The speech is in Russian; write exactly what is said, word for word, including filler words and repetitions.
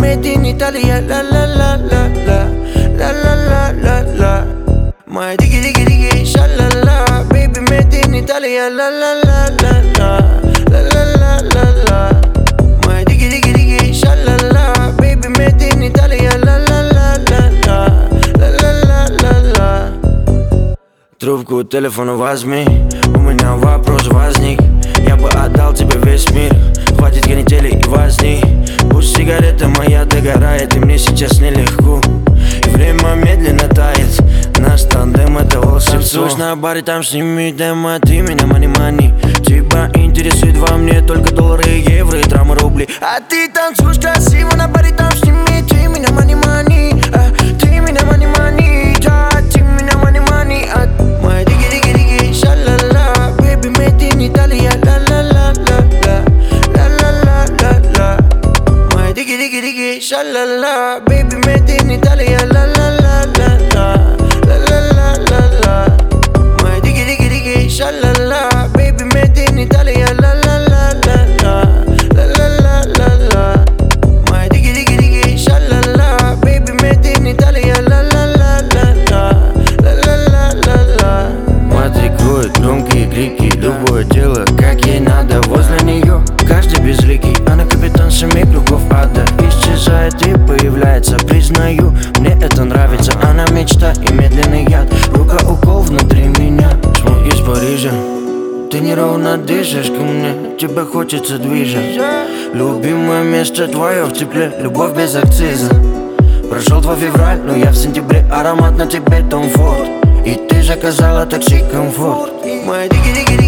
made in Italia, la la la la la, la la la la la. My diggy diggy diggy, sha-la-la, baby made in Italia, la la la la la, la la la la la. My diggy diggy diggy, sha-la-la, baby made in Italia, la la la la la, la la la la la. Трубку телефона возьми, у меня вопрос возник. Я бы отдал тебе весь мир, хватит канители и возни. Пусть сигарета моя догорает, и мне сейчас нелегко. И время медленно тает, наш тандем это волшебство. Танцуешь на баре, там сними демо, ты меня мани-мани. Тебя интересует во мне только доллары, евро и трамы, рубли. А ты танцуешь красиво на баре, там сними, ты меня мани-мани. Ты меня мани-мани, да, ты меня мани-мани. My diggy diggy diggy, sha-la-la, baby made in Italia, la la la la la, la la la la la. My diggy diggy diggy, sha-la-la, baby made in Italia, la la la la la, la la la la la. My diggy diggy diggy, sha-la-la, baby made in Italia, la la la la la, la la la la la. My diggy diggy diggy, sha-la-la, baby made in Italia, la la la la la, la la la la la. Матрикует громкие крики, любое дело, как ей надо. Возле нее каждый безликий, она капитан семи кругов ада. Исчезает и появляется, признаю, мне это нравится. Она мечта и медленный яд, рука укол внутри меня. Смог из Парижа, ты неровно дышишь ко мне, тебя хочется движа. Любимое место твое в тепле, любовь без акциза. Прошел твой февраль, но я в сентябре, аромат на тебе Том Форд. И ты заказала такси комфорт. My diggy diggy